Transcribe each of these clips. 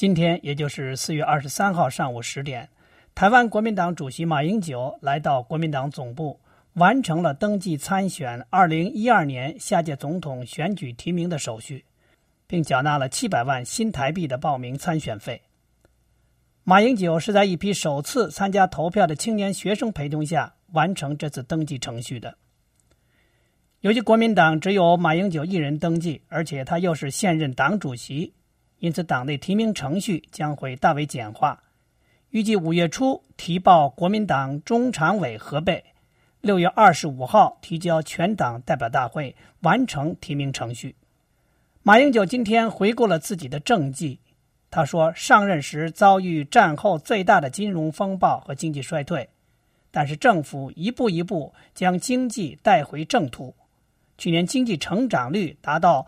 今天也就是4月23号上午10点，台湾国民党主席马英九来到国民党总部，完成了登记参选2012年下届总统选举提名的手续，并缴纳了700万新台币的报名参选费。马英九是在一批首次参加投票的青年学生陪同下完成这次登记程序的。由于国民党只有马英九一人登记，而且他又是现任党主席，因此党内提名程序将会大为简化。预计5月初提报国民党中常委核备，6月25号提交全党代表大会，完成提名程序。马英九今天回顾了自己的政绩，他说上任时遭遇战后最大的金融风暴和经济衰退，但是政府一步一步将经济带回正途。去年经济成长率达到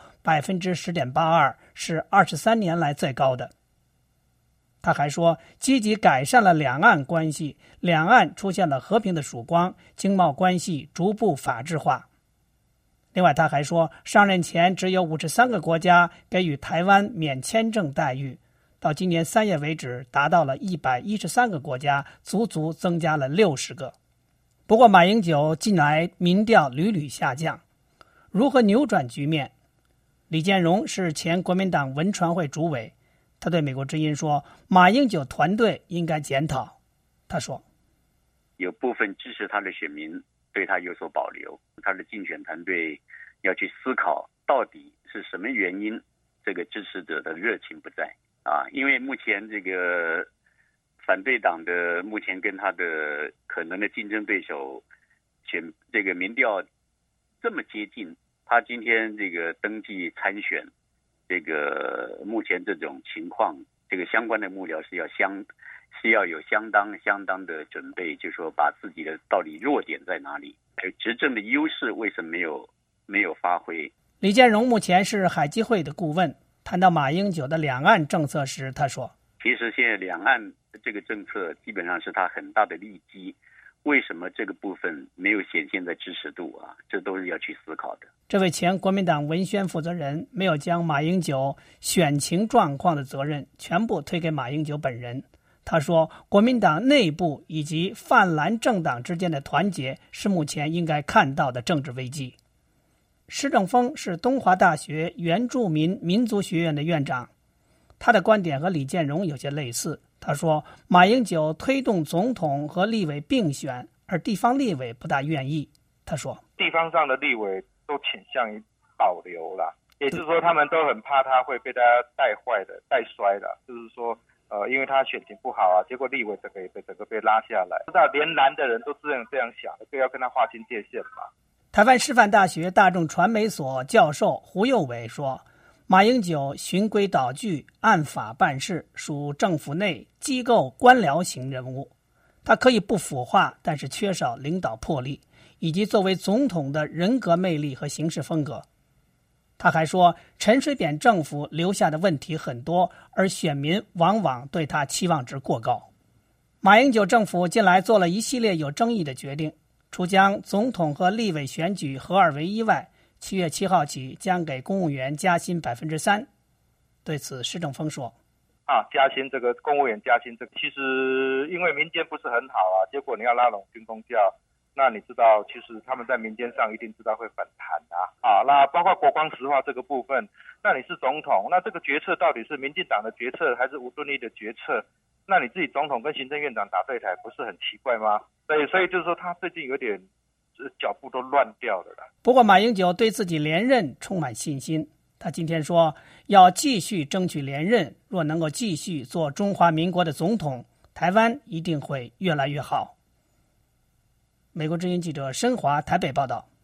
10.82%， 是23年来最高的。他还说积极改善了两岸关系，两岸出现了和平的曙光，经贸关系逐步法治化。另外他还说上任前只有53个国家给予台湾免签证待遇，到今年3月为止达到了113个国家，足足增加了60个。不过马英九近来民调屡屡下降，如何扭转局面？李建荣是前国民党文传会主委，他对美国之音说，马英九团队应该检讨。他说， 有部分支持他的选民对他有所保留，他的竞选团队要去思考到底是什么原因这个支持者的热情不在啊？因为目前这个反对党的目前跟他的可能的竞争对手选这个民调这么接近，他今天这个登记参选，这个目前这种情况，这个相关的幕僚是要有相当的准备，就是说把自己的到底弱点在哪里，还有执政的优势为什么没有发挥。 李建荣目前是海基会的顾问，谈到马英九的两岸政策时，他说， 其实现在两岸这个政策基本上是他很大的利基，为什么这个部分没有显现在支持度啊？这都是要去思考的。 这位前国民党文宣负责人没有将马英九选情状况的责任全部推给马英九本人。他说，国民党内部以及泛蓝政党之间的团结是目前应该看到的政治危机。施正丰是东华大学原住民民族学院的院长，他的观点和李建荣有些类似。他说，马英九推动总统和立委并选，而地方立委不大愿意。他说， 地方上的立委都倾向于保留啦，也就是说他们都很怕他会被大家带坏的、带衰的，就是说因为他选情不好啊，结果立委整个被拉下来。知道连蓝的人都这样想，就要跟他划清界限嘛。 台湾师范大学大众传媒所教授胡佑伟说，马英九循规蹈矩、按法办事，属政府内机构官僚型人物。他可以不腐化，但是缺少领导魄力，以及作为总统的人格魅力和行事风格。他还说，陈水扁政府留下的问题很多，而选民往往对他期望值过高。马英九政府近来做了一系列有争议的决定，除将总统和立委选举合二为一外，7月7号起将给公务员加薪 3%。 对此施正丰说， 加薪这个公务员加薪这个，其实因为民间不是很好啊，结果你要拉拢军公教，那你知道其实他们在民间上一定知道会反弹那包括国光石化这个部分，那你是总统，那这个决策到底是民进党的决策还是吴敦义的决策？那你自己总统跟行政院长打对台不是很奇怪吗？所以就是说他最近有点脚步都乱掉了啦。 不过马英九对自己连任充满信心，他今天说要继续争取连任，若能够继续做中华民国的总统，台湾一定会越来越好。美国之音记者申华台北报道。